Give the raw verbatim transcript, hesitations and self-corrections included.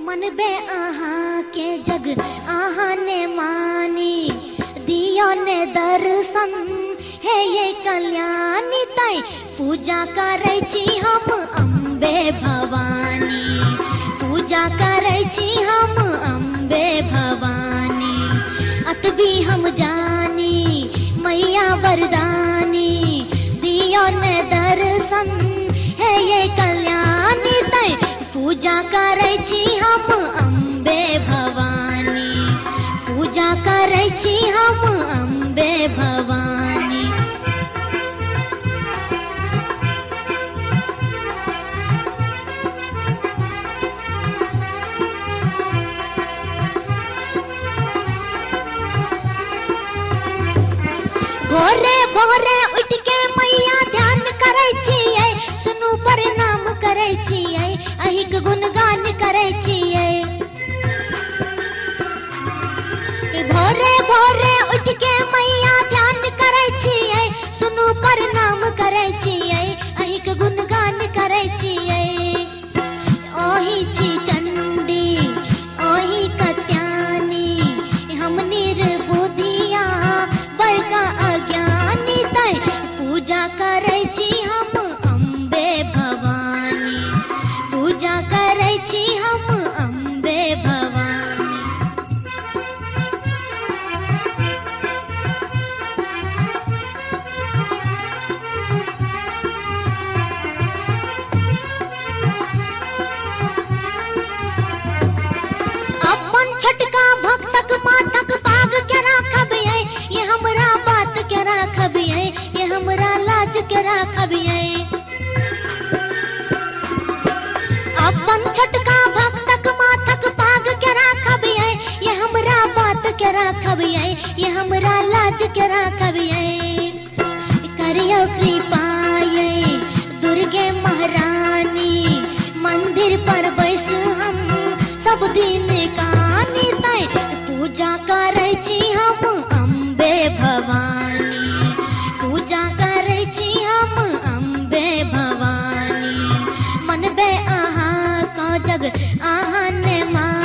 मनबे आहा के जग आहा ने मानी दियो ने दर्शन है ये कल्याणी ताई पूजा करे छी हम अम्बे भवानी पूजा करे छी हम अम्बे भवानी अतबी हम जानी मैया वरदानी दियो ने दर्शन है ये कल्याणी ताई पूजा करे छी हम अम्बे भवानी पूजा करे छी हम अम्बे भवानी। भोरे भोरे उठ के मैया ध्यान करे छियै सुनु प्रणाम करे छियै अहिक गुणगान करे छियै। भोरे भोरे उठ के मैया ध्यान करे छियै सुनु प्रणाम करे छियै अहिक गुणगान करे छियै। ओही छी चंडी ओही कत्यानी हम निर्बुद्धिया बड़का अज्ञानी ताई पूजा करे छी हम अम्बे भवानी पूजा करे छी हम अम्बे भवानी। अपन छटका भक्तक माथक पाग के राखबियै ये हमरा बात के राखबियै ये हमरा लाज के राखबियै। अपन छटका भक्तक माथक पाग के राखबियै ये हमरा बात के राखबियै ये हमरा लाज के राखबियै। करियो कृपा ये दुर्गे महारानी मंदिर पर बैस हम सब दिन कानी ताई पूजा करे छी हम अम्बे भवानी पूजा करे छी हम अम्बे भवानी मनबे आहा का जग आहा ने मा